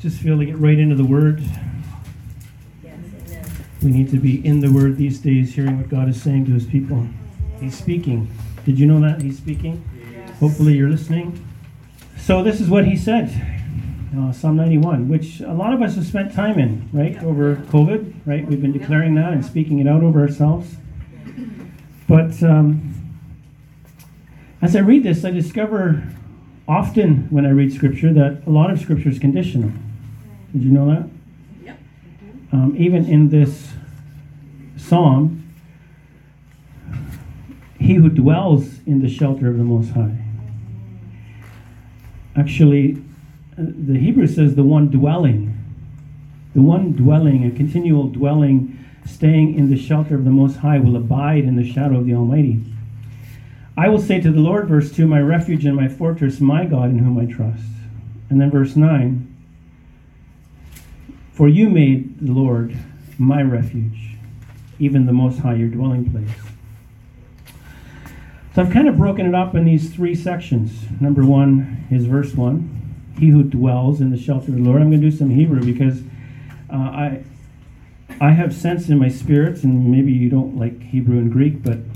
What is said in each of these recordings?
just feel to get right into the Word. Yes, amen. We need to be in the Word these days, hearing what God is saying to His people. He's speaking. Did you know that? He's speaking. Yes. Hopefully you're listening. So this is what He said, Psalm 91, which a lot of us have spent time in, right, over COVID, right? We've been declaring that and speaking it out over ourselves. But as I read this, I discover often when I read Scripture that a lot of Scripture is conditional. Did you know that? Yep. Even in this psalm, he who dwells in the shelter of the Most High. Actually, the Hebrew says the one dwelling, a continual dwelling, staying in the shelter of the Most High will abide in the shadow of the Almighty. I will say to the Lord, verse 2, my refuge and my fortress, my God in whom I trust. And then verse 9, for you made the Lord my refuge, even the Most High, your dwelling place. So I've kind of broken it up in these three sections. Number one is verse 1, he who dwells in the shelter of the Lord. I'm going to do some Hebrew because I have sense in my spirits, and maybe you don't like Hebrew and Greek, but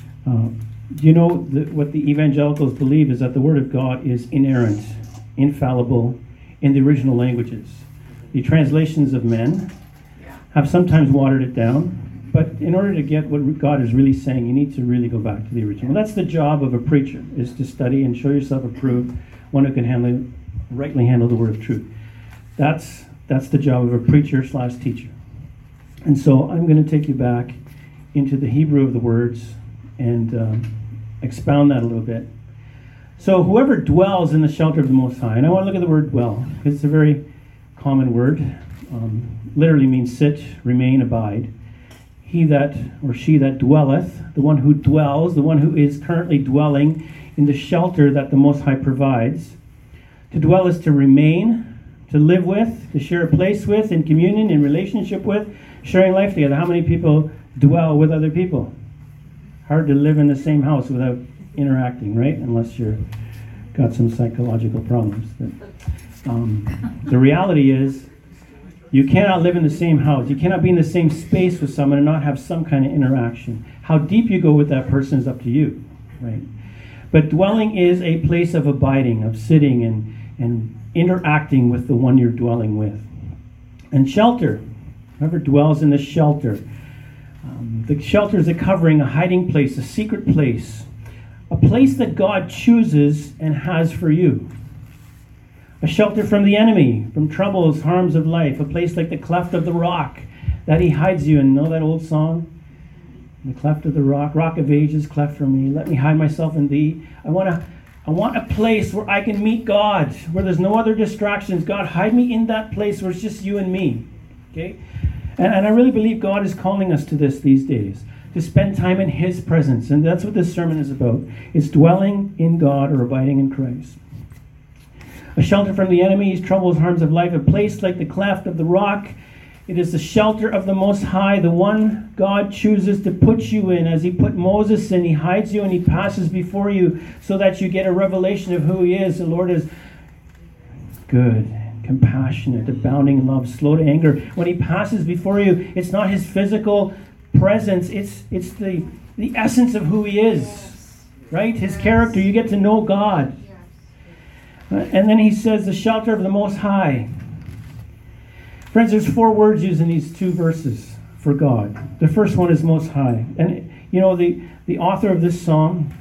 you know what the evangelicals believe is that the Word of God is inerrant, infallible in the original languages. The translations of men have sometimes watered it down, but in order to get what God is really saying, you need to really go back to the original. That's the job of a preacher, is to study and show yourself approved, one who can rightly handle the word of truth. That's the job of a preacher / teacher. And so I'm going to take you back into the Hebrew of the words and expound that a little bit. So whoever dwells in the shelter of the Most High, and I want to look at the word dwell, because it's a very common word, literally means sit, remain, abide. He that or she that dwelleth, the one who dwells, the one who is currently dwelling in the shelter that the Most High provides. To dwell is to remain, to live with, to share a place with, in communion, in relationship with, sharing life together. How many people dwell with other people? Hard to live in the same house without interacting, right? Unless you're got some psychological problems. The reality is, you cannot live in the same house. You cannot be in the same space with someone and not have some kind of interaction. How deep you go with that person is up to you, right? But dwelling is a place of abiding, of sitting and interacting with the one you're dwelling with. And shelter, whoever dwells in the shelter. The shelter is a covering, a hiding place, a secret place, a place that God chooses and has for you. A shelter from the enemy, from troubles, harms of life, a place like the cleft of the rock that he hides you in. Know that old song? The cleft of the rock, rock of ages, cleft for me. Let me hide myself in thee. I want a place where I can meet God, where there's no other distractions. God, hide me in that place where it's just you and me. Okay? And I really believe God is calling us to this these days, to spend time in His presence. And that's what this sermon is about. It's dwelling in God or abiding in Christ. A shelter from the enemies, troubles, harms of life, a place like the cleft of the rock. It is the shelter of the Most High, the one God chooses to put you in. As He put Moses in, He hides you and He passes before you so that you get a revelation of who He is. The Lord is good, compassionate, abounding in love, slow to anger. When He passes before you, it's not His physical presence, it's the essence of who He is, right? His character. You get to know God. And then he says, the shelter of the Most High. Friends, there's 4 words used in these 2 verses for God. The first one is Most High. And, you know, the author of this psalm,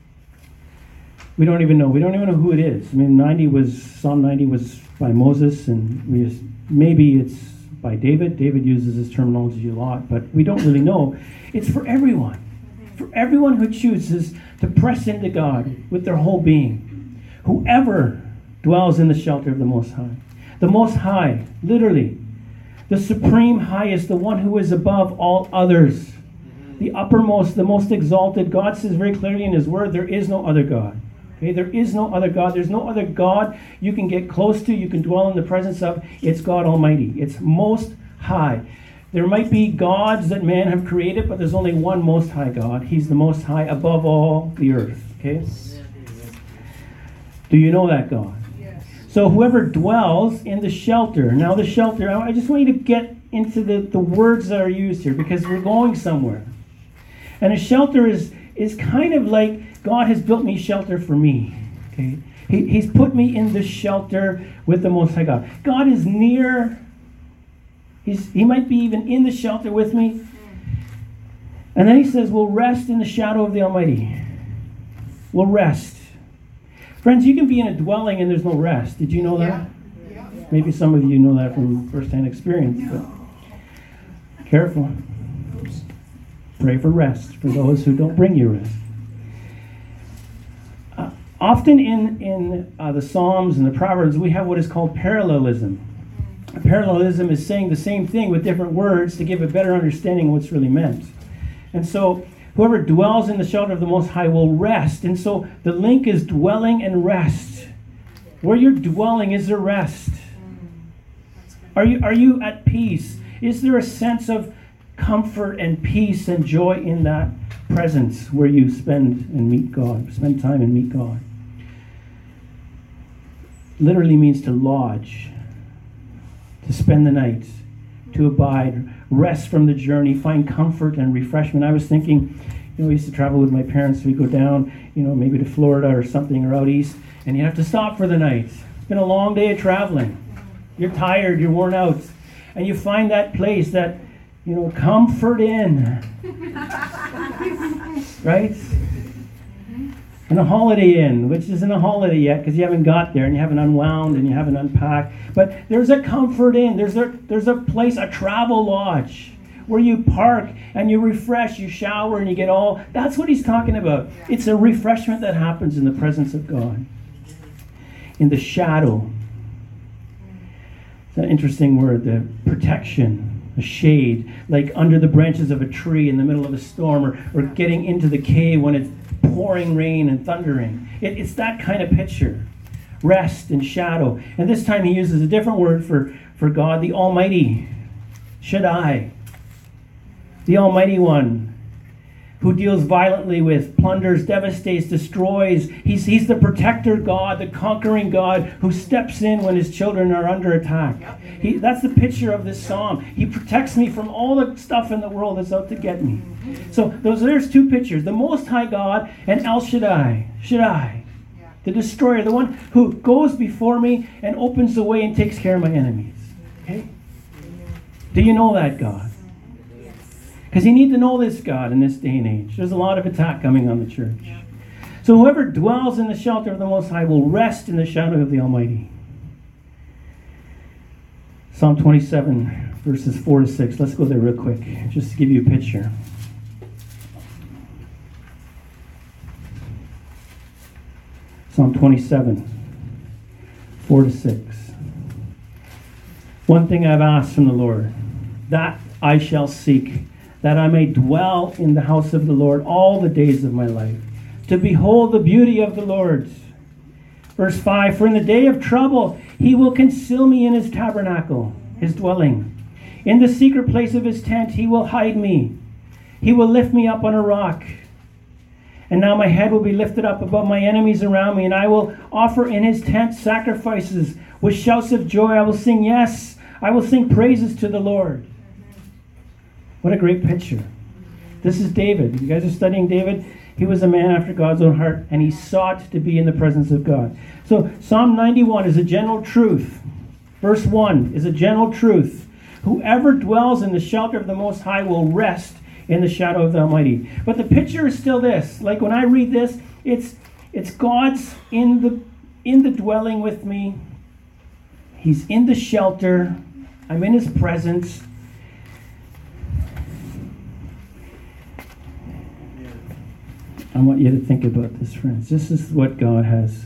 we don't even know. We don't even know who it is. I mean, Psalm 90 was by Moses, and maybe it's by David. David uses this terminology a lot, but we don't really know. It's for everyone. For everyone who chooses to press into God with their whole being. Whoever dwells in the shelter of the Most High. The Most High, literally. The supreme highest, the one who is above all others. The uppermost, the most exalted. God says very clearly in His Word, there is no other God. Okay, there is no other God. There's no other God you can get close to, you can dwell in the presence of. It's God Almighty. It's Most High. There might be gods that man have created, but there's only one Most High God. He's the Most High above all the earth. Okay? Do you know that God? So whoever dwells in the shelter. Now the shelter, I just want you to get into the words that are used here because we're going somewhere. And a shelter is kind of like God has built me shelter for me. Okay? He's put me in the shelter with the Most High God. God is near. He might be even in the shelter with me. And then he says, we'll rest in the shadow of the Almighty. We'll rest. Friends, you can be in a dwelling and there's no rest. Did you know that? Yeah. Maybe some of you know that from first-hand experience. But careful. Pray for rest for those who don't bring you rest. Often in the Psalms and the Proverbs, we have what is called parallelism. Parallelism is saying the same thing with different words to give a better understanding of what's really meant. And so, whoever dwells in the shelter of the Most High will rest. And so, the link is dwelling and rest. Where you're dwelling, is there rest? Are you at peace? Is there a sense of comfort and peace and joy in that presence where you spend time and meet God? Literally means to lodge, to spend the night, to abide, rest from the journey, find comfort and refreshment. I was thinking, we used to travel with my parents. We'd go down, maybe to Florida or something, or out east, and you have to stop for the night. It's been a long day of traveling. You're tired, you're worn out, and you find that place that, comfort in. Right? And a Holiday Inn, which isn't a holiday yet because you haven't got there and you haven't unwound and you haven't unpacked. But there's a comfort inn. There's a place, a travel lodge where you park and you refresh, you shower and you get all. That's what he's talking about. It's a refreshment that happens in the presence of God. In the shadow. It's an interesting word, the protection. A shade, like under the branches of a tree in the middle of a storm, or getting into the cave when it's pouring rain and thundering. It's that kind of picture. Rest and shadow. And this time he uses a different word for God, the Almighty. Shaddai. The Almighty One, who deals violently with, plunders, devastates, destroys. He's the protector God, the conquering God who steps in when his children are under attack. That's the picture of this psalm. He protects me from all the stuff in the world that's out to get me. So there's two pictures. The Most High God and El Shaddai. Shaddai, the destroyer, the one who goes before me and opens the way and takes care of my enemies. Okay? Do you know that God? Because you need to know this God in this day and age. There's a lot of attack coming on the church. So whoever dwells in the shelter of the Most High will rest in the shadow of the Almighty. Psalm 27, verses 4 to 6. Let's go there real quick, just to give you a picture. Psalm 27, 4 to 6. One thing I've asked from the Lord, that I shall seek, that I may dwell in the house of the Lord all the days of my life, to behold the beauty of the Lord. Verse 5, for in the day of trouble he will conceal me in his tabernacle, his dwelling. In the secret place of his tent he will hide me. He will lift me up on a rock. And now my head will be lifted up above my enemies around me, and I will offer in his tent sacrifices. With shouts of joy I will sing, yes, I will sing praises to the Lord. What a great picture. This is David. You guys are studying David? He was a man after God's own heart, and he sought to be in the presence of God. So Psalm 91 is a general truth. Verse 1 is a general truth. Whoever dwells in the shelter of the Most High will rest in the shadow of the Almighty. But the picture is still this. Like when I read this, it's God's in the dwelling with me. He's in the shelter. I'm in his presence. I want you to think about this, friends. This is what God has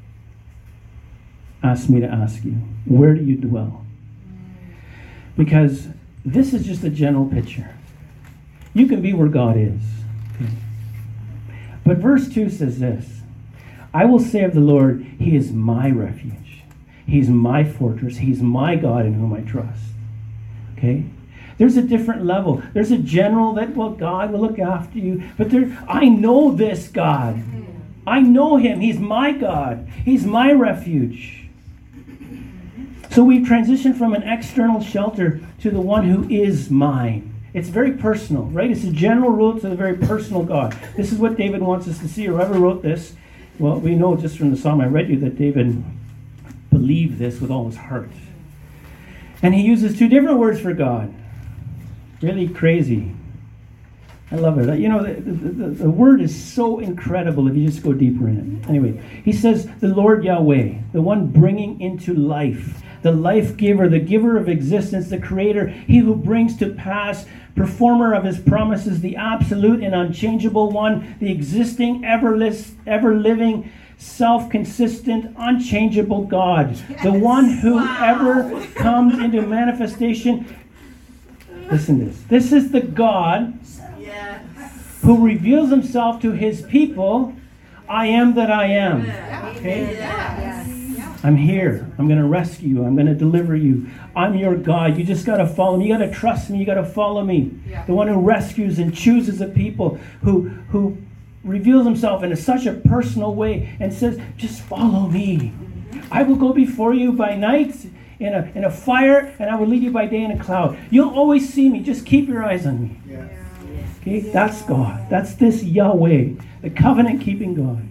asked me to ask you. Where do you dwell? Because this is just a general picture. You can be where God is. Okay? But verse 2 says this, I will say of the Lord, he is my refuge. He's my fortress. He's my God in whom I trust. Okay? There's a different level. There's a general that, well, God will look after you. But I know this God. I know him. He's my God. He's my refuge. So we've transitioned from an external shelter to the one who is mine. It's very personal, right? It's a general rule to the very personal God. This is what David wants us to see. Whoever wrote this, well, we know just from the psalm I read you that David believed this with all his heart. And he uses two different words for God. Really crazy. I love it. You know, the word is so incredible if you just go deeper in it. Anyway, he says, the Lord Yahweh, the one bringing into life, the life giver, the giver of existence, the creator, he who brings to pass, performer of his promises, the absolute and unchangeable one, the existing, ever-living, self-consistent, unchangeable God, the one who ever comes into manifestation. Listen to this. This is the God who reveals himself to his people. I am that I am. Okay? I'm here. I'm going to rescue you. I'm going to deliver you. I'm your God. You just got to follow me. You got to trust me. You got to follow me. The one who rescues and chooses a people, who reveals himself in such a personal way and says, just follow me. I will go before you by night in a fire, and I will lead you by day in a cloud. You'll always see me. Just keep your eyes on me. Okay, that's God. That's this Yahweh, the covenant-keeping God.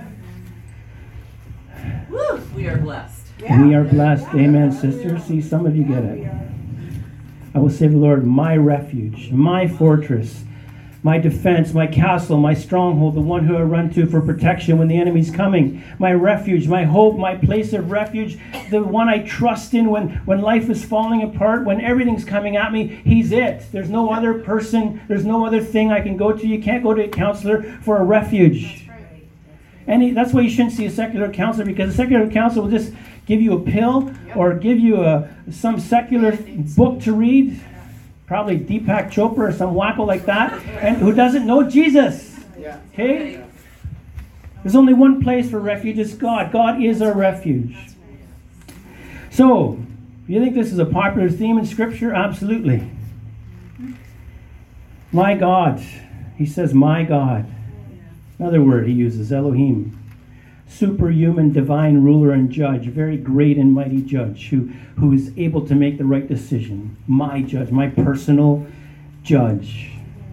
Woo, we are blessed. We are blessed. Amen, sister. See, some of you get it. I will say the Lord, my refuge, my fortress, my defense, my castle, my stronghold, the one who I run to for protection when the enemy's coming, my refuge, my hope, my place of refuge, the one I trust in when life is falling apart, when everything's coming at me. He's it. There's no other person, there's no other thing I can go to. You can't go to a counselor for a refuge. And that's why you shouldn't see a secular counselor, because a secular counselor will just give you a pill or give you some secular book to read. Probably Deepak Chopra or some wacko like that, and who doesn't know Jesus. Okay? There's only one place for refuge. It's God. God is our refuge. So, you think this is a popular theme in Scripture? Absolutely. My God. He says, my God. Another word he uses, Elohim. Superhuman, divine ruler and judge, very great and mighty judge who is able to make the right decision. My judge, my personal judge.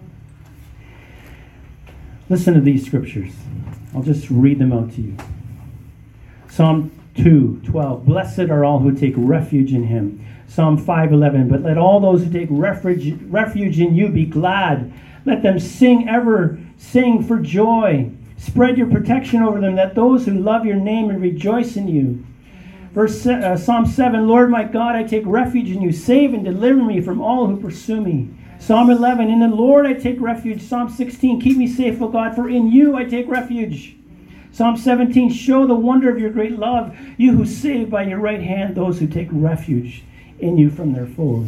Listen to these scriptures. I'll just read them out to you. Psalm 2:12. Blessed are all who take refuge in him. Psalm 5:11. But let all those who take refuge in you be glad. Let them sing for joy. Spread your protection over them, that those who love your name and rejoice in you. Psalm 7, Lord my God, I take refuge in you. Save and deliver me from all who pursue me. Psalm 11, in the Lord I take refuge. Psalm 16, keep me safe, O God, for in you I take refuge. Psalm 17, show the wonder of your great love, you who save by your right hand those who take refuge in you from their foes.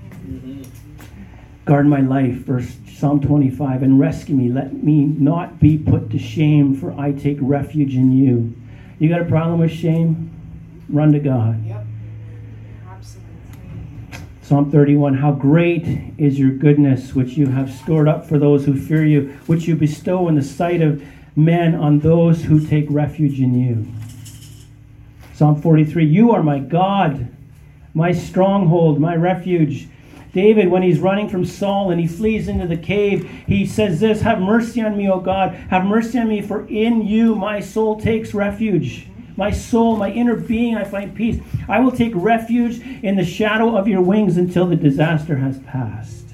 Guard my life, Psalm 25, and rescue me. Let me not be put to shame, for I take refuge in you. You got a problem with shame? Run to God. Yep. Absolutely. Psalm 31, how great is your goodness, which you have stored up for those who fear you, which you bestow in the sight of men on those who take refuge in you. Psalm 43, you are my God, my stronghold, my refuge. David, when he's running from Saul and he flees into the cave, he says this, have mercy on me, O God, have mercy on me, for in you my soul takes refuge. My soul, my inner being, I find peace. I will take refuge in the shadow of your wings until the disaster has passed.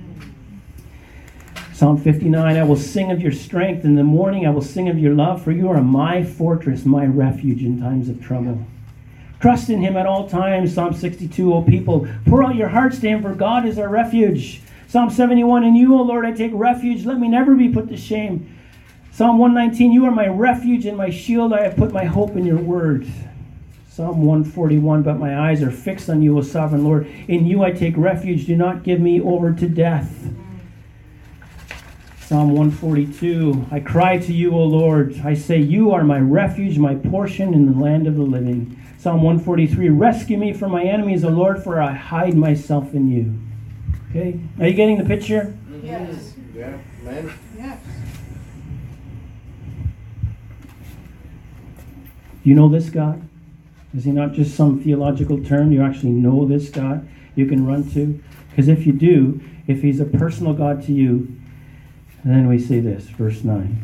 Psalm 59, I will sing of your strength. In the morning I will sing of your love, for you are my fortress, my refuge in times of trouble. Trust in him at all times. Psalm 62, O people, pour out your hearts to him, for God is our refuge. Psalm 71, in you, O Lord, I take refuge. Let me never be put to shame. Psalm 119, you are my refuge and my shield. I have put my hope in your word. Psalm 141, but my eyes are fixed on you, O sovereign Lord. In you I take refuge. Do not give me over to death. Psalm 142, I cry to you, O Lord. I say, you are my refuge, my portion in the land of the living. Psalm 143, rescue me from my enemies, O Lord, for I hide myself in you. Okay? Are you getting the picture? Yes. Yeah, man. Yes. Do you know this God? Is he not just some theological term? You actually know this God you can run to? Because if you do, if he's a personal God to you, then we say this, verse 9.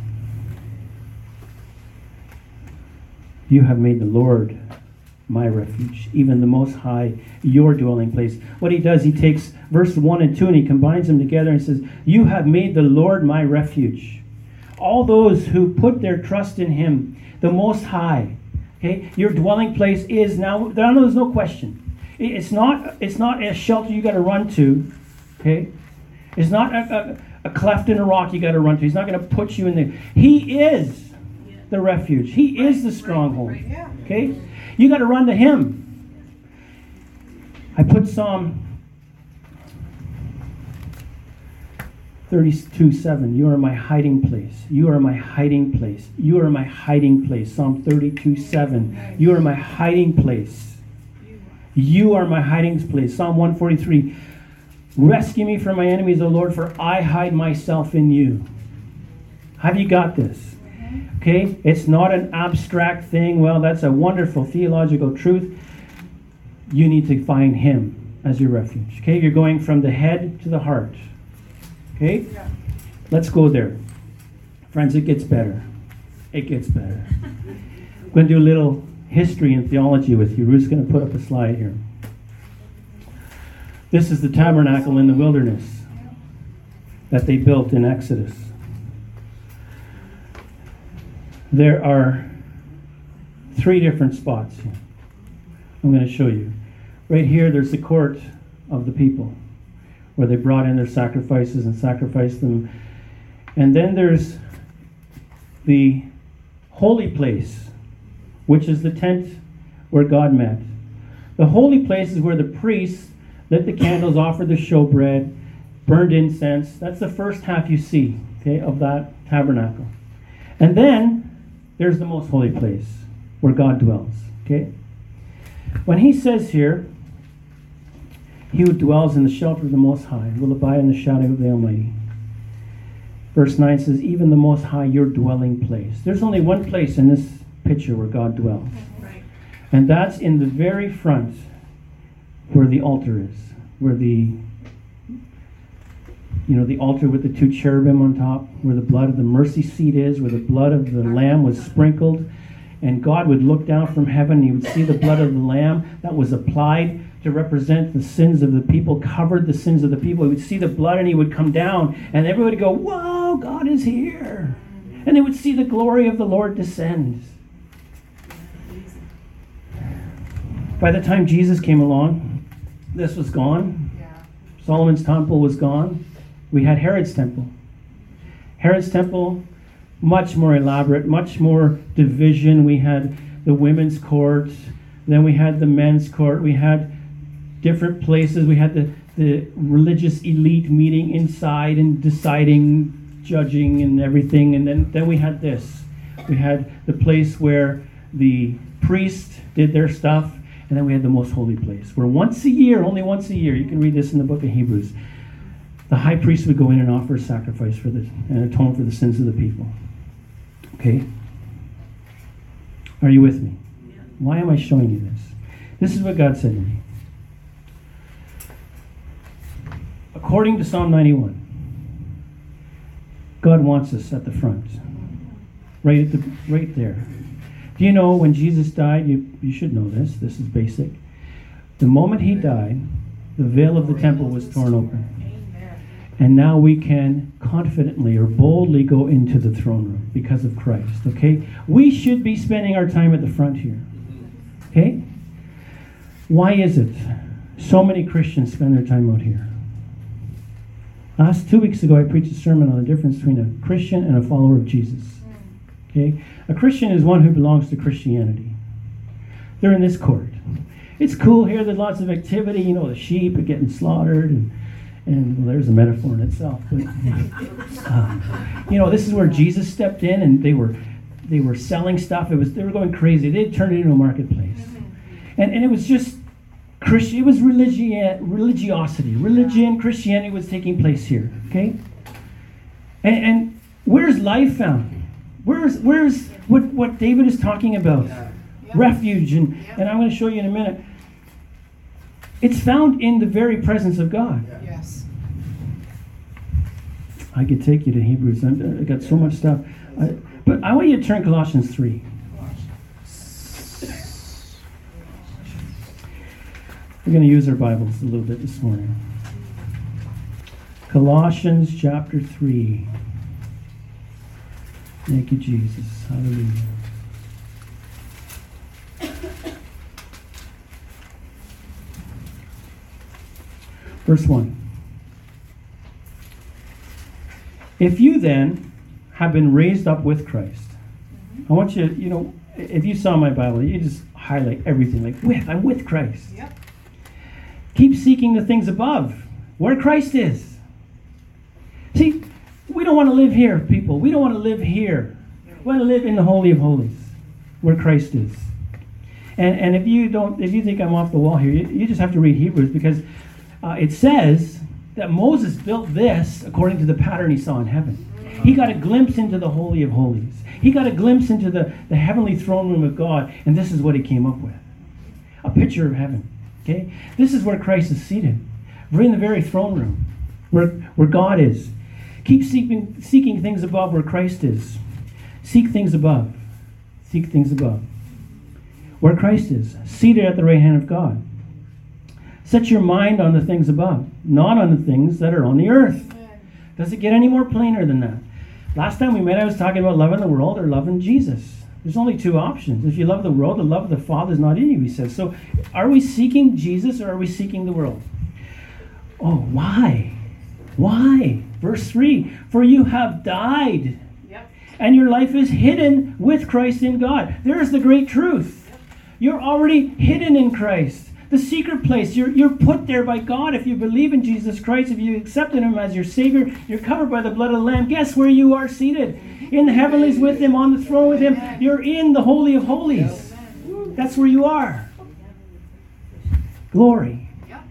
You have made the Lord my refuge, even the Most High, your dwelling place. What he does, he takes verse 1 and 2 and he combines them together and says, you have made the Lord my refuge. All those who put their trust in him, the Most High, okay, your dwelling place is now, there's no question. It's not a shelter you got to run to, okay? It's not a cleft in a rock you got to run to. He's not going to put you in there. He is the refuge. He is the stronghold, okay? You got to run to him. I put Psalm 32:7. You are my hiding place. You are my hiding place. You are my hiding place. Psalm 32:7. You are my hiding place. You are my hiding place. Psalm 143. Rescue me from my enemies, O Lord, for I hide myself in you. Have you got this? Okay? It's not an abstract thing. Well, that's a wonderful theological truth. You need to find him as your refuge. Okay? You're going from the head to the heart. Okay? Let's go there. Friends, it gets better. It gets better. I'm going to do a little history and theology with you. Ruth's going to put up a slide here. This is the tabernacle in the wilderness that they built in Exodus. There are 3 different spots here. I'm going to show you. Right here, there's the court of the people, where they brought in their sacrifices and sacrificed them. And then there's the holy place, which is the tent where God met. The holy place is where the priests lit the candles, offered the showbread, burned incense. That's the first half you see, okay, of that tabernacle. And then there's the most holy place where God dwells, okay? When he says here, he who dwells in the shelter of the Most High will abide in the shadow of the Almighty. Verse 9 says, even the Most High, your dwelling place. There's only one place in this picture where God dwells. Right. And that's in the very front where the altar is. Where the altar with the 2 cherubim on top, where the blood of the mercy seat is, where the blood of the lamb was sprinkled. And God would look down from heaven, he would see the blood of the lamb that was applied to represent the sins of the people, covered the sins of the people. He would see the blood and he would come down and everybody would go, whoa, God is here. And they would see the glory of the Lord descend. By the time Jesus came along, this was gone. Solomon's temple was gone. We had Herod's temple. Herod's temple, much more elaborate, much more division. We had the women's court, then we had the men's court, we had different places. We had the religious elite meeting inside and deciding, judging and everything. And then we had this. We had the place where the priests did their stuff. And then we had the most holy place, where once a year, only once a year, you can read this in the book of Hebrews, the high priest would go in and offer a sacrifice and atone for the sins of the people. Okay? Are you with me? Yeah. Why am I showing you this? This is what God said to me. According to Psalm 91, God wants us at the front, right there. Do you know when Jesus died, you should know this, this is basic. The moment he died, the veil of the temple was torn open. And now we can confidently or boldly go into the throne room because of Christ, okay? We should be spending our time at the front here, okay? Why is it so many Christians spend their time out here? 2 weeks ago, I preached a sermon on the difference between a Christian and a follower of Jesus. Okay? A Christian is one who belongs to Christianity. They're in this court. It's cool here. There's lots of activity. The sheep are getting slaughtered, and well, there's a metaphor in itself. But, this is where Jesus stepped in, and they were selling stuff. They were going crazy. They turned it into a marketplace, and it was just Christian. It was religiosity. Religion, Christianity was taking place here. Okay, and where's life found? Where's what David is talking about? refuge, and I'm going to show you in a minute. It's found in the very presence of God. Yes. I could take you to Hebrews. I got so much stuff. But I want you to turn Colossians 3. We're going to use our Bibles a little bit this morning. Colossians chapter 3. Thank you, Jesus. Hallelujah. Verse 1. If you then have been raised up with Christ, I want you, if you saw my Bible, you just highlight everything like I'm with Christ. Yep. Keep seeking the things above, where Christ is. See, we don't want to live here, people. We don't want to live here. We want to live in the Holy of Holies, where Christ is. And if you think I'm off the wall here, you just have to read Hebrews, because it says that Moses built this according to the pattern he saw in heaven. He got a glimpse into the Holy of Holies. He got a glimpse into the heavenly throne room of God, and this is what he came up with. A picture of heaven. Okay? This is where Christ is seated. We're in the very throne room, where God is. Keep seeking things above where Christ is. Seek things above. Seek things above. Where Christ is, seated at the right hand of God. Set your mind on the things above, not on the things that are on the earth. Does it get any more plainer than that? Last time we met, I was talking about loving the world or loving Jesus. There's only two options. If you love the world, the love of the Father is not in you, he says. So are we seeking Jesus or are we seeking the world? Oh, why? Why? Verse 3, for you have died, and your life is hidden with Christ in God. There is the great truth. You're already hidden in Christ. The secret place, you're put there by God if you believe in Jesus Christ, if you accepted him as your Savior, you're covered by the blood of the Lamb. Guess where you are seated? In the heavenlies with him, on the throne with him. You're in the Holy of Holies. That's where you are. Glory.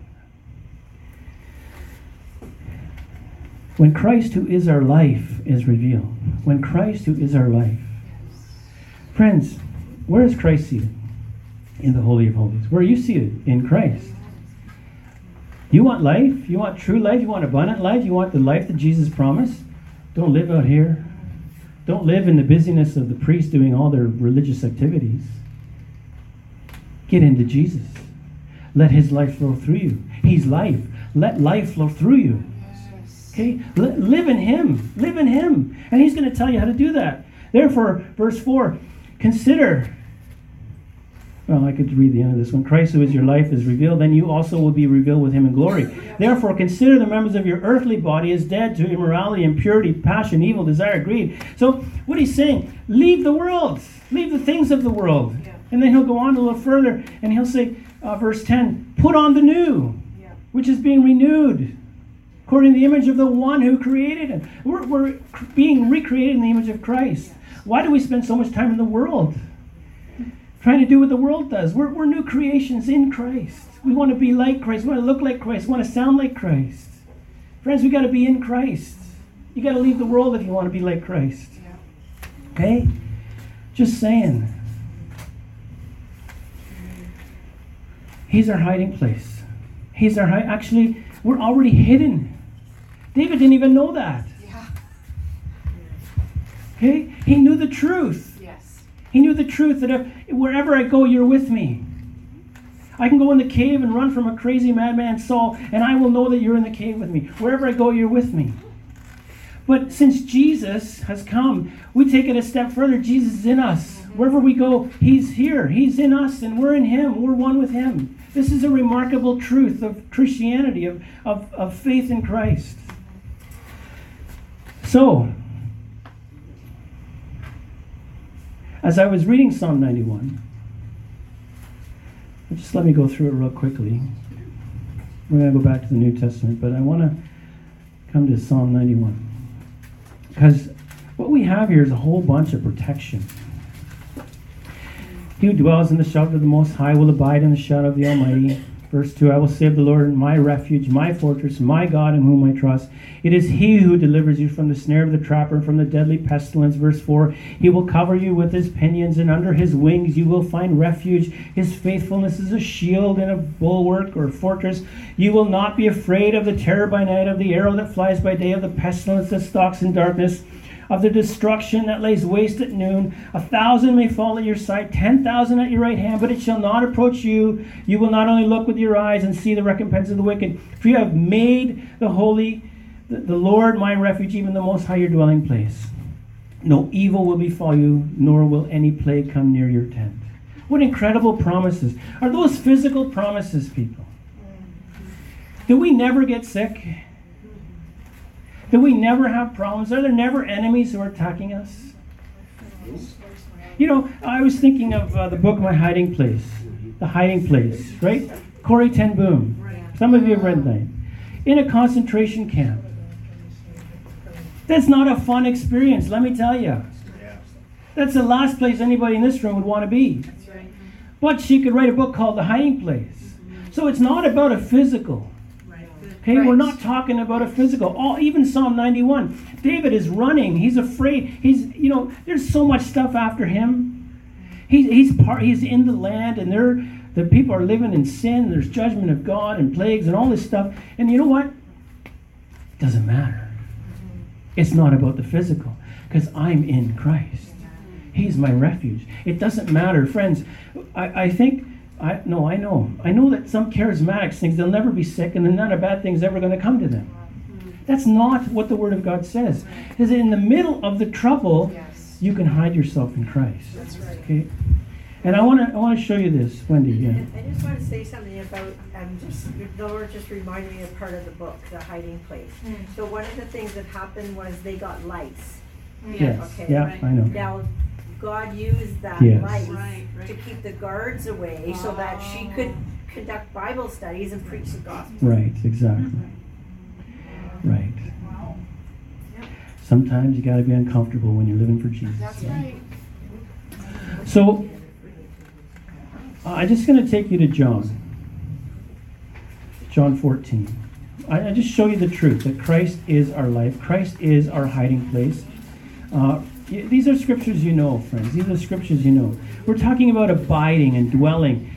When Christ, who is our life, is revealed. When Christ, who is our life. Friends, where is Christ seated? In the Holy of Holies. Where are you seated? In Christ. You want life? You want true life? You want abundant life? You want the life that Jesus promised? Don't live out here. Don't live in the busyness of the priests doing all their religious activities. Get into Jesus. Let his life flow through you. He's life. Let life flow through you. Okay? Live in him. Live in him. And he's going to tell you how to do that. Therefore, verse 4, consider... Well, I could read the end of this. When Christ, who is your life, is revealed, then you also will be revealed with him in glory. Therefore, consider the members of your earthly body as dead to immorality, impurity, passion, evil, desire, greed. So, what he's saying, leave the world. Leave the things of the world. And then he'll go on a little further, and he'll say, verse 10, put on the new, which is being renewed, according to the image of the one who created it. We're being recreated in the image of Christ. Why do we spend so much time in the world? Trying to do what the world does. We're new creations in Christ. We want to be like Christ. We want to look like Christ. We want to sound like Christ. Friends, we got to be in Christ. You got to leave the world if you want to be like Christ. Okay? Just saying. He's our hiding place. He's our actually, we're already hidden. David didn't even know that. Okay? He knew the truth. He knew the truth that wherever I go, you're with me. I can go in the cave and run from a crazy madman Saul, and I will know that you're in the cave with me. Wherever I go, you're with me. But since Jesus has come, we take it a step further. Jesus is in us. Wherever we go, he's here. He's in us, and we're in him. We're one with him. This is a remarkable truth of Christianity, of faith in Christ. So, as I was reading Psalm 91, just let me go through it real quickly. We're going to go back to the New Testament, but I want to come to Psalm 91. Because what we have here is a whole bunch of protection. He who dwells in the shelter of the Most High will abide in the shadow of the Almighty. Verse 2, I will say of the Lord, my refuge, my fortress, my God in whom I trust. It is he who delivers you from the snare of the trapper and from the deadly pestilence. Verse 4, he will cover you with his pinions, and under his wings you will find refuge. His faithfulness is a shield and a bulwark or fortress. You will not be afraid of the terror by night, of the arrow that flies by day, of the pestilence that stalks in darkness, of the destruction that lays waste at noon. 1,000 may fall at your side, 10,000 at your right hand, but it shall not approach you. You will not only look with your eyes and see the recompense of the wicked, for you have made the Lord my refuge, even the Most High your dwelling place. No evil will befall you, nor will any plague come near your tent. What incredible promises. Are those physical promises, people? Do we never get sick? Do we never have problems? Are there never enemies who are attacking us? You know, I was thinking of the book My Hiding Place. The Hiding Place, right? Corrie ten Boom. Some of you have read that. In a concentration camp. That's not a fun experience, let me tell you. That's the last place anybody in this room would want to be. But she could write a book called The Hiding Place. So it's not about a physical. Okay, we're not talking about a physical. Even Psalm 91. David is running. He's afraid. There's so much stuff after him. He's in the land, and the people are living in sin. There's judgment of God and plagues and all this stuff. And you know what? It doesn't matter. It's not about the physical, because I'm in Christ. He's my refuge. It doesn't matter, friends. I know that some charismatics think they'll never be sick and then none of bad things ever going to come to them. That's not what the Word of God says. It says in the middle of the trouble, you can hide yourself in Christ. That's right. Okay? And I want to show you this, Wendy. Yeah. I just want to say something about the Lord just reminded me of part of the book, The Hiding Place. So one of the things that happened was they got lice. Yes. Okay. Yeah, Right. I know. Now, God used that lice to keep the guards away so that she could conduct Bible studies and preach the gospel. Right, exactly. Right. Sometimes you got to be uncomfortable when you're living for Jesus. That's right. So, I'm just going to take you to John 14. I just show you the truth that Christ is our life. Christ is our hiding place. These are scriptures you know, friends. These are scriptures you know. We're talking about abiding and dwelling.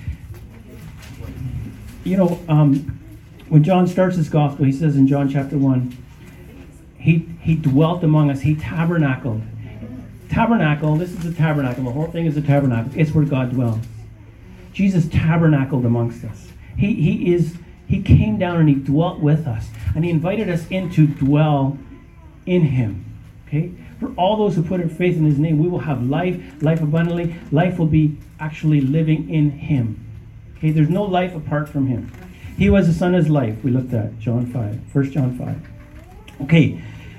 You know, when John starts his gospel, he says in John chapter 1, he dwelt among us. He tabernacled. Tabernacle, this is a tabernacle. The whole thing is a tabernacle. It's where God dwells. Jesus tabernacled amongst us. He came down and he dwelt with us. And he invited us in to dwell in him. Okay? For all those who put their faith in his name, we will have life abundantly. Life will be actually living in him. Okay? There's no life apart from him. He was the Son as life. We looked at John 5, 1 John 5. Okay.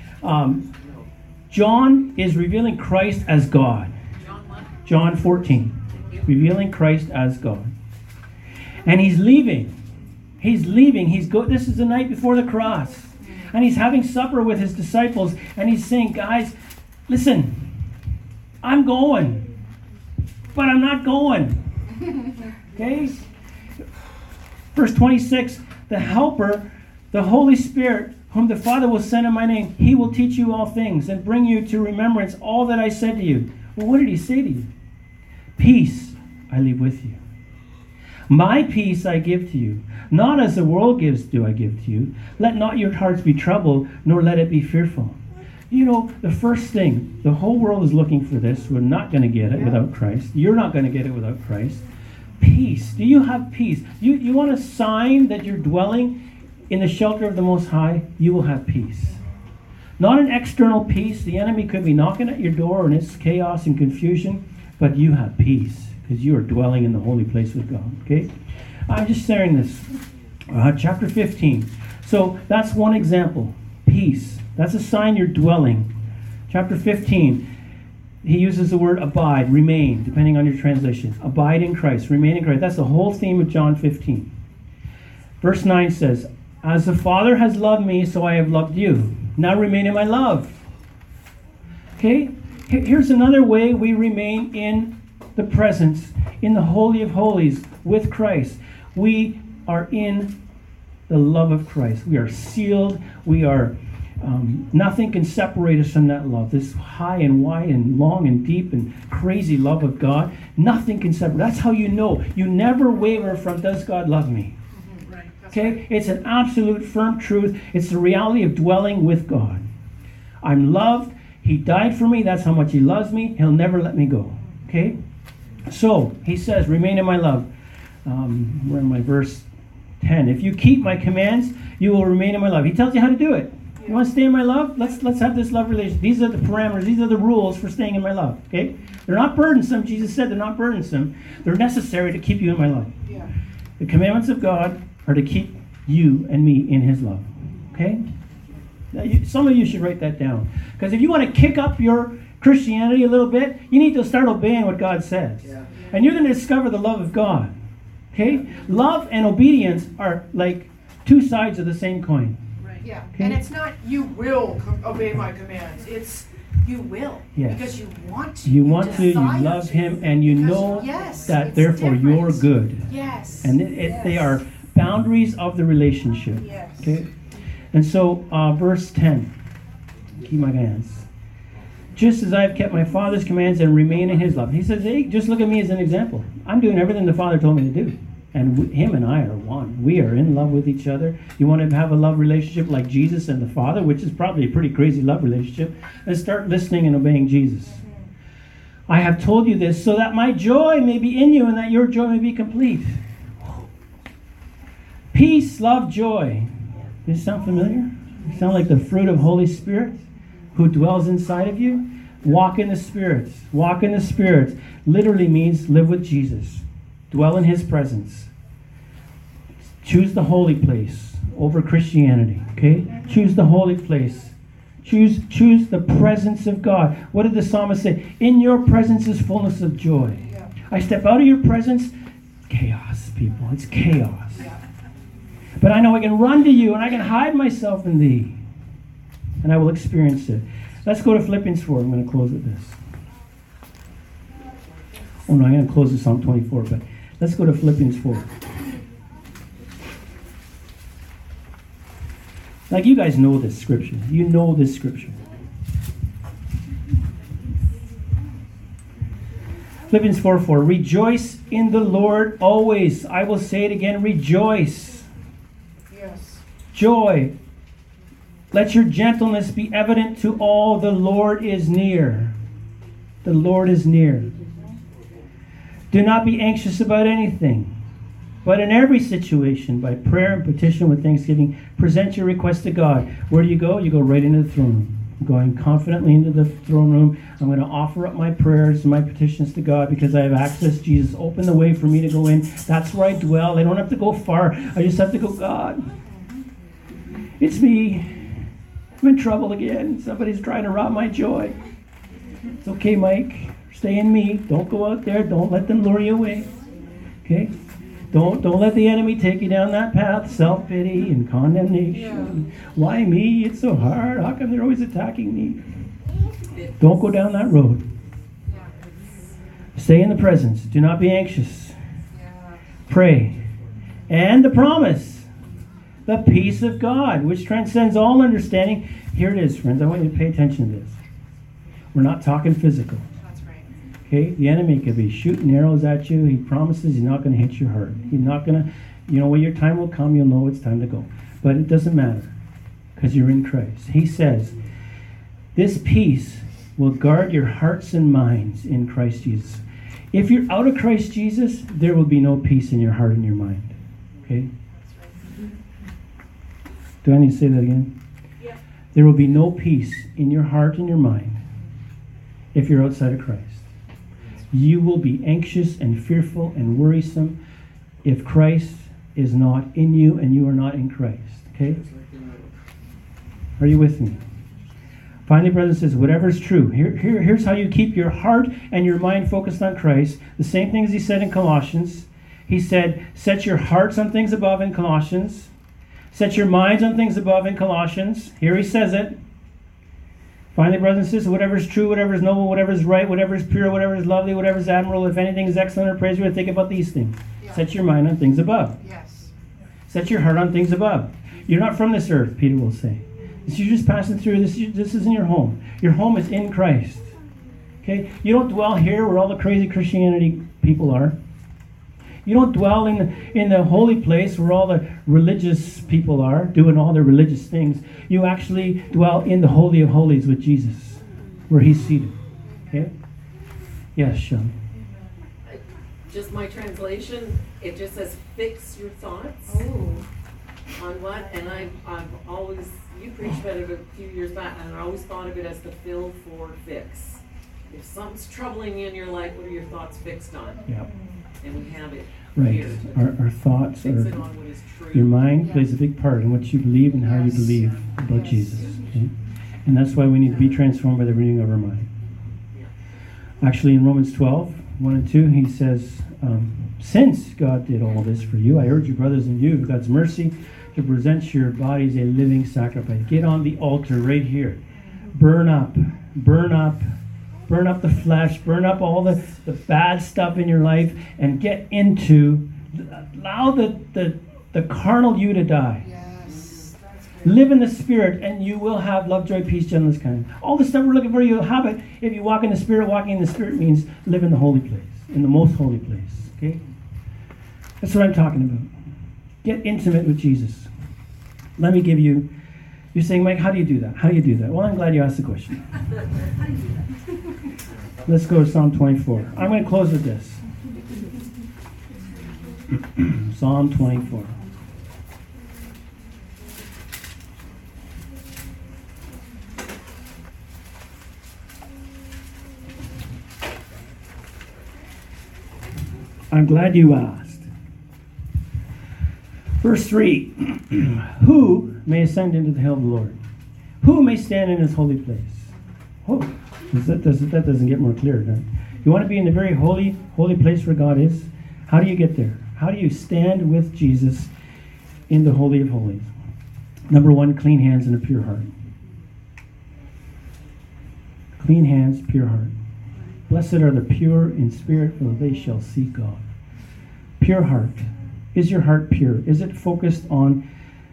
John is revealing Christ as God. John 14. Revealing Christ as God. And he's leaving. This is the night before the cross. And he's having supper with his disciples. And he's saying, guys, listen, I'm going. But I'm not going. Okay? Verse 26, the Helper, the Holy Spirit, whom the Father will send in my name, he will teach you all things and bring you to remembrance all that I said to you. Well, what did he say to you? Peace I leave with you. My peace I give to you. Not as the world gives do I give to you. Let not your hearts be troubled, nor let it be fearful. You know, the first thing, the whole world is looking for this. We're not going to get it without Christ. You're not going to get it without Christ. Peace. Do you have peace? You want a sign that you're dwelling in the shelter of the Most High? You will have peace. Not an external peace. The enemy could be knocking at your door and it's chaos and confusion, but you have peace because you are dwelling in the holy place with God. Okay? I'm just sharing this. Chapter 15. So that's one example. Peace. That's a sign you're dwelling. Chapter 15. He uses the word abide, remain, depending on your translation. Abide in Christ, remain in Christ. That's the whole theme of John 15. Verse 9 says, as the Father has loved me, so I have loved you. Now remain in my love. Okay? Here's another way we remain in the presence, in the Holy of Holies with Christ. We are in the love of Christ. We are sealed. We are, nothing can separate us from that love. This high and wide and long and deep and crazy love of God. Nothing can separate. That's how you know. You never waver from, does God love me? Right. Okay? Right. It's an absolute firm truth. It's the reality of dwelling with God. I'm loved. He died for me. That's how much he loves me. He'll never let me go. Okay? So, he says, remain in my love. We're in my verse 10. If you keep my commands, you will remain in my love. He tells you how to do it. You want to stay in my love? Let's have this love relationship. These are the parameters. These are the rules for staying in my love. Okay? They're not burdensome. Jesus said they're not burdensome. They're necessary to keep you in my love. Yeah. The commandments of God are to keep you and me in his love. Okay? Now, some of you should write that down. Because if you want to kick up your Christianity a little bit, you need to start obeying what God says. Yeah. And you're going to discover the love of God. Okay? Love and obedience are like two sides of the same coin. Right. Yeah. Okay. And it's not you will obey my commands. It's you will. Yes. Because you want to. You want to, you desire love to. him, and you Because- know yes, that it's therefore you're different. good. Yes. And they are boundaries of the relationship. Yes. Okay? And so, verse 10. Keep my commands. Just as I have kept my Father's commands and remain in his love. He says, hey, just look at me as an example. I'm doing everything the Father told me to do. And him and I are one. We are in love with each other. You want to have a love relationship like Jesus and the Father, which is probably a pretty crazy love relationship, and start listening and obeying Jesus. I have told you this so that my joy may be in you and that your joy may be complete. Peace, love, joy. Does this sound familiar? Sound like the fruit of Holy Spirit who dwells inside of you? Walk in the Spirit. Walk in the Spirit literally means live with Jesus. Dwell in his presence. Choose the holy place over Christianity. Okay? Choose the holy place. Choose the presence of God. What did the psalmist say? In your presence is fullness of joy. Yeah. I step out of your presence, chaos, people. It's chaos. Yeah. But I know I can run to you and I can hide myself in thee. And I will experience it. Let's go to Philippians 4. I'm going to close with this. Oh no, I'm going to close with Psalm 24, but let's go to Philippians 4. Like you guys know this scripture. You know this scripture. Philippians 4:4. Rejoice in the Lord always. I will say it again. Rejoice. Yes. Joy. Let your gentleness be evident to all. The Lord is near. The Lord is near. Do not be anxious about anything, but in every situation, by prayer and petition with thanksgiving, present your request to God. Where do you go? You go right into the throne room. I'm going confidently into the throne room. I'm going to offer up my prayers and my petitions to God because I have access. Jesus, open the way for me to go in. That's where I dwell. I don't have to go far. I just have to go, God, it's me. I'm in trouble again. Somebody's trying to rob my joy. It's okay, Mike. Stay in me. Don't go out there. Don't let them lure you away. Okay? Don't let the enemy take you down that path. Self-pity and condemnation. Yeah. Why me? It's so hard. How come they're always attacking me? Don't go down that road. Yeah. Stay in the presence. Do not be anxious. Yeah. Pray. And the promise. The peace of God, which transcends all understanding. Here it is, friends. I want you to pay attention to this. We're not talking physical. That's right. Okay? The enemy could be shooting arrows at you. He promises he's not going to hit your heart. He's not going to, when your time will come, you'll know it's time to go. But it doesn't matter because you're in Christ. He says, this peace will guard your hearts and minds in Christ Jesus. If you're out of Christ Jesus, there will be no peace in your heart and your mind. Okay? Do I need to say that again? Yeah. There will be no peace in your heart and your mind if you're outside of Christ. You will be anxious and fearful and worrisome if Christ is not in you and you are not in Christ. Okay? Are you with me? Finally, brothers and sisters, whatever is true. Here's how you keep your heart and your mind focused on Christ. The same thing as he said in Colossians. He said, set your hearts on things above in Colossians. Set your minds on things above in Colossians. Here he says it. Finally, brothers and sisters, whatever is true, whatever is noble, whatever is right, whatever is pure, whatever is lovely, whatever is admirable, if anything is excellent or praiseworthy, think about these things. Yeah. Set your mind on things above. Yes. Set your heart on things above. You're not from this earth, Peter will say. You're just passing through. This isn't your home. Your home is in Christ. Okay? You don't dwell here where all the crazy Christianity people are. You don't dwell in the holy place where all the religious people are, doing all their religious things. You actually dwell in the Holy of Holies with Jesus, where he's seated. Okay? Yes, Sean. Just my translation, it just says fix your thoughts on what, and I've always, you preached about it a few years back, and I always thought of it as the fill for fix. If something's troubling you in your life, what are your thoughts fixed on? Yeah. And we have it Right. here. Our thoughts Fix are... it on what is true. Your mind plays a big part in what you believe and how you believe about Jesus. Okay? And that's why we need to be transformed by the renewing of our mind. Actually, in Romans 12, 1 and 2, he says, since God did all this for you, I urge you, brothers and you, God's mercy, to present your bodies a living sacrifice. Get on the altar right here. Burn up the flesh, burn up all the bad stuff in your life, and get into, allow the carnal you to die. Yes, that's good. Live in the Spirit, and you will have love, joy, peace, gentleness, kindness. All the stuff we're looking for, you'll have it. If you walk in the Spirit, walking in the Spirit means live in the holy place, in the most holy place. Okay? That's what I'm talking about. Get intimate with Jesus. Let me give you, you're saying, Mike, how do you do that? How do you do that? Well, I'm glad you asked the question. How do you do that? Let's go to Psalm 24. I'm going to close with this. Psalm 24. I'm glad you asked. Verse 3. Who may ascend into the hill of the Lord? Who may stand in his holy place? Oh, that doesn't get more clear, does it? You want to be in the very holy place where God is? How do you get there? How do you stand with Jesus in the Holy of Holies? Number one, clean hands and a pure heart. Clean hands, pure heart. Blessed are the pure in spirit, for they shall see God. Pure heart. Is your heart pure? Is it focused on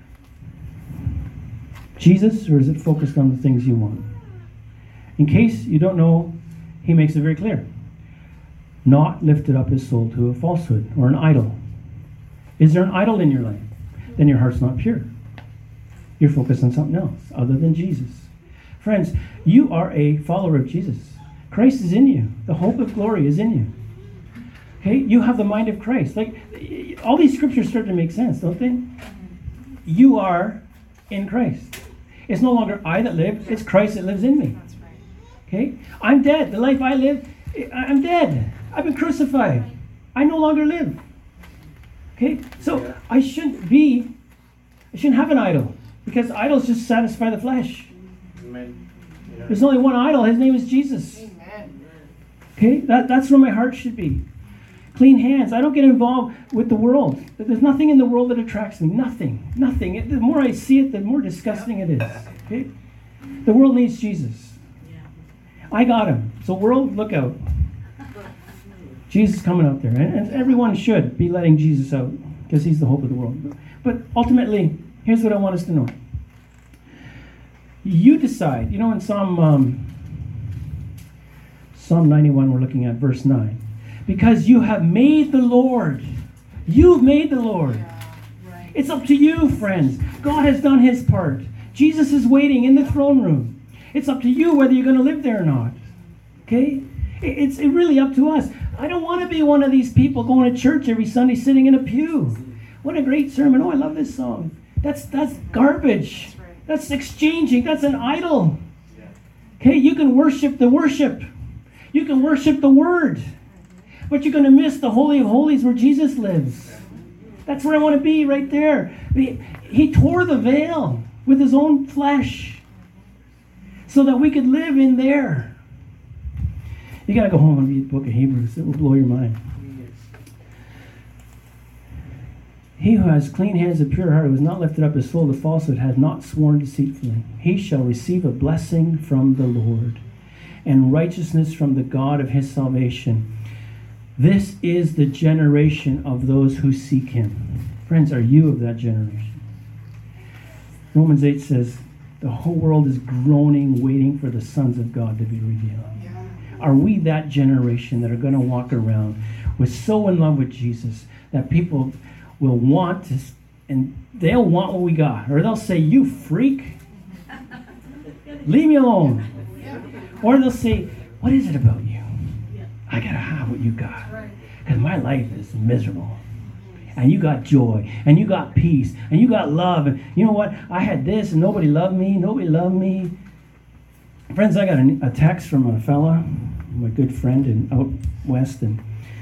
Jesus, or is it focused on the things you want? In case you don't know, he makes it very clear. Not lifted up his soul to a falsehood or an idol. Is there an idol in your life? Then your heart's not pure. You're focused on something else other than Jesus. Friends, you are a follower of Jesus. Christ is in you. The hope of glory is in you. Okay? You have the mind of Christ. Like, all these scriptures start to make sense, don't they? You are in Christ. It's no longer I that live, it's Christ that lives in me. That's right. Okay? I'm dead. The life I live, I'm dead. I've been crucified. I no longer live. Okay? So I shouldn't have an idol, because idols just satisfy the flesh. Amen. Yeah. There's only one idol. His name is Jesus. Amen. Okay? That's where my heart should be. Clean hands. I don't get involved with the world. There's nothing in the world that attracts me. Nothing. The more I see it, the more disgusting it is. Okay? The world needs Jesus. I got him. So world, look out. Jesus is coming out there. And everyone should be letting Jesus out, because he's the hope of the world. But ultimately, here's what I want us to know. You decide. You know, in Psalm 91, we're looking at verse 9. Because you have made the Lord. You've made the Lord. Yeah, right. It's up to you, friends. God has done his part. Jesus is waiting in the throne room. It's up to you whether you're going to live there or not. Okay? It's really up to us. I don't want to be one of these people going to church every Sunday sitting in a pew. What a great sermon. Oh, I love this song. That's garbage. That's right. That's exchanging. That's an idol. Okay? You can worship the worship. You can worship the word. But you're going to miss the Holy of Holies where Jesus lives. That's where I want to be, right there. He tore the veil with his own flesh so that we could live in there. You got to go home and read the book of Hebrews. It will blow your mind. He who has clean hands and pure heart, who has not lifted up his soul to falsehood, has not sworn deceitfully. He shall receive a blessing from the Lord and righteousness from the God of his salvation. This is the generation of those who seek him. Friends, are you of that generation? Romans 8 says, the whole world is groaning, waiting for the sons of God to be revealed. Are we that generation that are going to walk around with so in love with Jesus that people will want to, and they'll want what we got, or they'll say, you freak, leave me alone. Or they'll say, what is it about you? I got to have what you got, because my life is miserable. And you got joy, and you got peace, and you got love. And you know what? I had this, and nobody loved me. Nobody loved me. Friends, I got a text from a fella, my good friend out west, and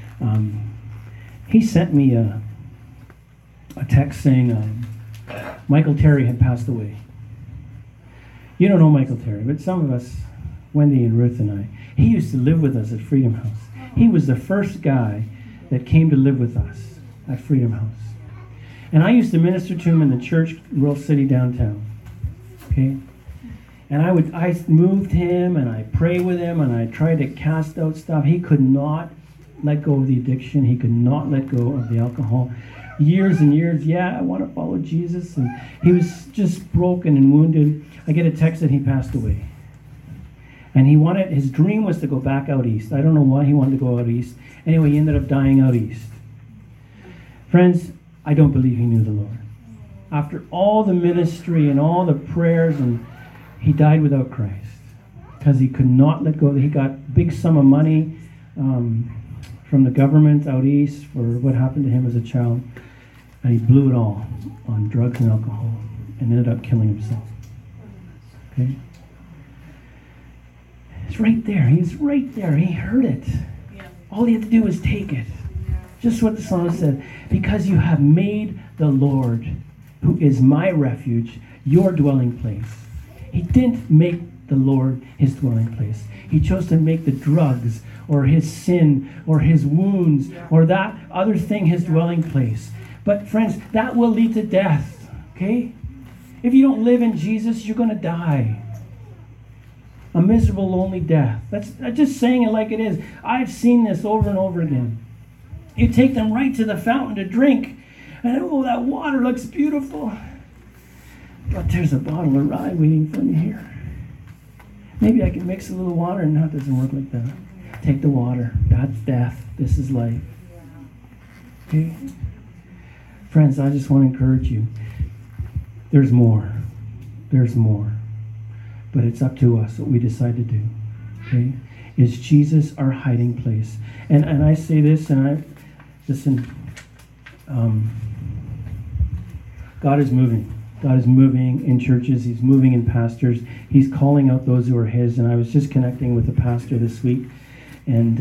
he sent me a text saying Michael Terry had passed away. You don't know Michael Terry, but some of us, Wendy and Ruth and I, he used to live with us at Freedom House. He was the first guy that came to live with us at Freedom House. And I used to minister to him in the church in World City downtown. Okay? And I moved him, and I prayed with him, and I tried to cast out stuff. He could not let go of the addiction. He could not let go of the alcohol. Years and years, yeah, I want to follow Jesus. And he was just broken and wounded. I get a text that he passed away. And his dream was to go back out east. I don't know why he wanted to go out east. Anyway, he ended up dying out east. Friends, I don't believe he knew the Lord. After all the ministry and all the prayers, and he died without Christ because he could not let go. He got a big sum of money from the government out east for what happened to him as a child, and he blew it all on drugs and alcohol and ended up killing himself. Okay? It's right there. He's right there. He heard it. All he had to do was take it. Just what the psalmist said. Because you have made the Lord, who is my refuge, your dwelling place. He didn't make the Lord his dwelling place. He chose to make the drugs or his sin or his wounds or that other thing his dwelling place. But friends, that will lead to death. Okay? If you don't live in Jesus, you're going to die. A miserable, lonely death. I'm just saying it like it is. I've seen this over and over again. You take them right to the fountain to drink, and oh, that water looks beautiful. But there's a bottle of rye waiting for me here. Maybe I can mix a little water. No, it doesn't work like that. Take the water. That's death. This is life. Okay? Friends, I just want to encourage you. There's more. There's more. But it's up to us what we decide to do. Okay? Is Jesus our hiding place? And I say this, and listen, God is moving. God is moving in churches. He's moving in pastors. He's calling out those who are his. And I was just connecting with a pastor this week. And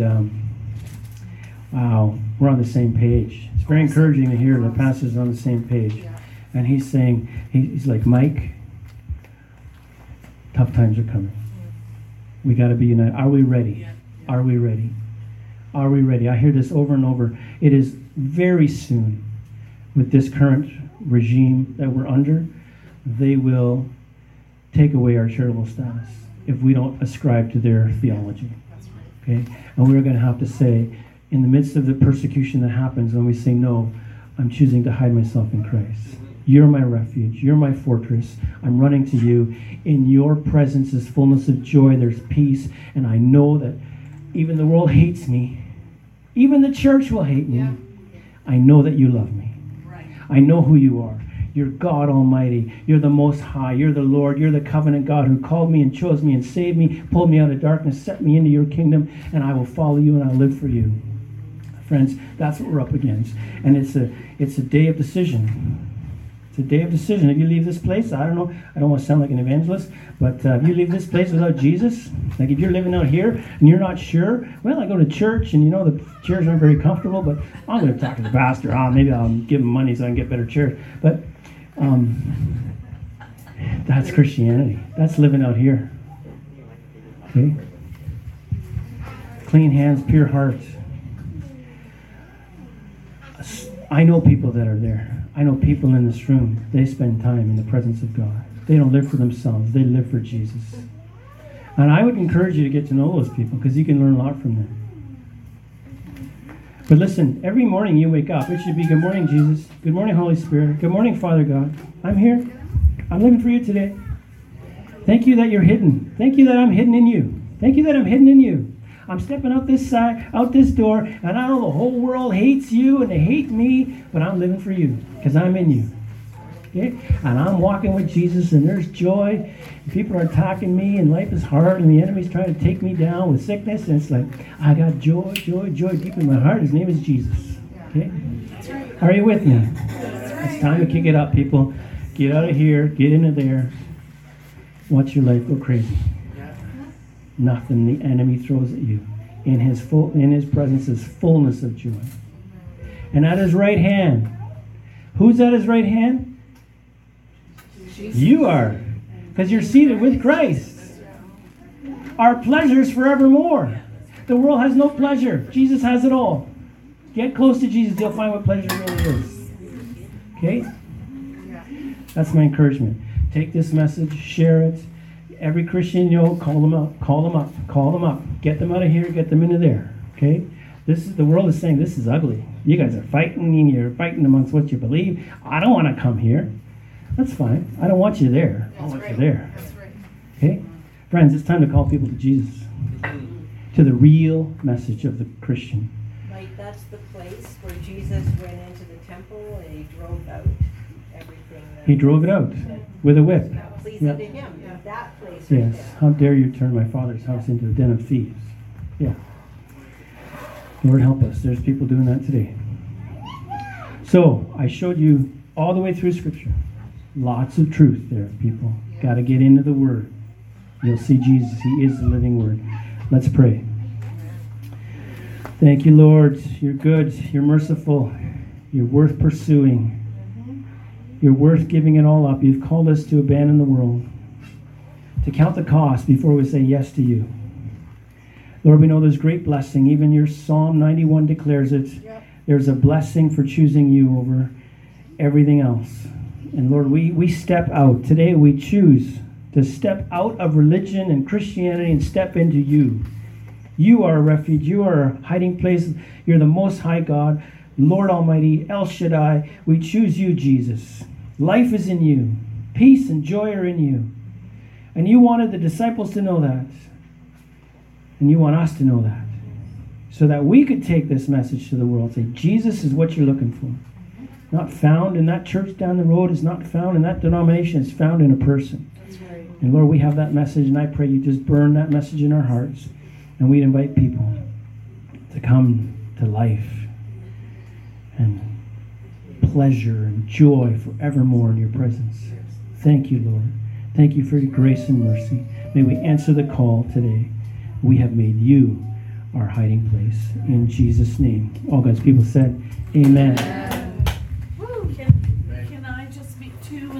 wow, we're on the same page. It's very encouraging to hear the pastor's on the same page. And he's saying, he's like, Mike, tough times are coming. We got to be united. Are we ready? Are we ready? Are we ready? I hear this over and over. It is very soon, with this current regime that we're under, they will take away our charitable status if we don't ascribe to their theology. Okay? And we're going to have to say, in the midst of the persecution that happens, when we say, no, I'm choosing to hide myself in Christ. You're my refuge. You're my fortress. I'm running to you. In your presence is fullness of joy. There's peace. And I know that even the world hates me. Even the church will hate me. I know that you love me. I know who you are. You're God Almighty. You're the Most High. You're the Lord. You're the covenant God who called me and chose me and saved me, pulled me out of darkness, set me into your kingdom, and I will follow you and I'll live for you. Friends, that's what we're up against. And it's a day of decision. It's a day of decision. If you leave this place, I don't know, I don't want to sound like an evangelist, but if you leave this place without Jesus, like if you're living out here and you're not sure, well, I go to church and the chairs aren't very comfortable, but I'm going to talk to the pastor. Maybe I'll give him money so I can get better chairs. But that's Christianity. That's living out here. Okay? Clean hands, pure heart. I know people that are there. I know people in this room, they spend time in the presence of God. They don't live for themselves. They live for Jesus. And I would encourage you to get to know those people because you can learn a lot from them. But listen, every morning you wake up, it should be good morning, Jesus. Good morning, Holy Spirit. Good morning, Father God. I'm here. I'm living for you today. Thank you that you're hidden. Thank you that I'm hidden in you. Thank you that I'm hidden in you. I'm stepping out this side, out this door, and I know the whole world hates you and they hate me, but I'm living for you because I'm in you. Okay? And I'm walking with Jesus, and there's joy. And people are attacking me, and life is hard, and the enemy's trying to take me down with sickness. And it's like, I got joy, joy, joy deep in my heart. His name is Jesus. Okay? Are you with me? It's time to kick it up, people. Get out of here, get into there. Watch your life go crazy. Nothing the enemy throws at you. In his presence is fullness of joy. And at his right hand, who's at his right hand? You are, because you're seated with Christ. Our pleasure is forevermore. The world has no pleasure. Jesus has it all. Get close to Jesus. You'll find what pleasure really is. Okay? That's my encouragement. Take this message, share it. Every Christian you know, call them up, call them up, call them up. Get them out of here, get them into there. Okay? The world is saying this is ugly. You guys are fighting, you're fighting amongst what you believe. I don't want to come here. That's fine. I don't want you there. I want you there. That's right. Okay? Friends, it's time to call people to Jesus. To the real message of the Christian. Like, that's the place where Jesus went into the temple and he drove out everything. He drove it out with a whip. Not pleasing Yeah. to him. That place right Yes. there. How dare you turn my Father's house into a den of thieves? Yeah. Lord help us. There's people doing that today. So, I showed you all the way through Scripture. Lots of truth there, people. Got to get into the Word. You'll see Jesus. He is the living Word. Let's pray. Thank you, Lord. You're good. You're merciful. You're worth pursuing. You're worth giving it all up. You've called us to abandon the world, to count the cost before we say yes to you. Lord, we know there's great blessing. Even your Psalm 91 declares it. Yep. There's a blessing for choosing you over everything else. And Lord, we step out. Today we choose to step out of religion and Christianity and step into you. You are a refuge. You are a hiding place. You're the Most High God, Lord Almighty, El Shaddai. We choose you, Jesus. Life is in you. Peace and joy are in you. And you wanted the disciples to know that. And you want us to know that. So that we could take this message to the world. Say, Jesus is what you're looking for. Not found in that church down the road. It's not found in that denomination. It's found in a person. That's right. And Lord, we have that message, and I pray you just burn that message in our hearts. And we'd invite people to come to life and pleasure and joy forevermore in your presence. Thank you, Lord. Thank you for your grace and mercy. May we answer the call today. We have made you our hiding place. In Jesus' name. All God's people said, amen.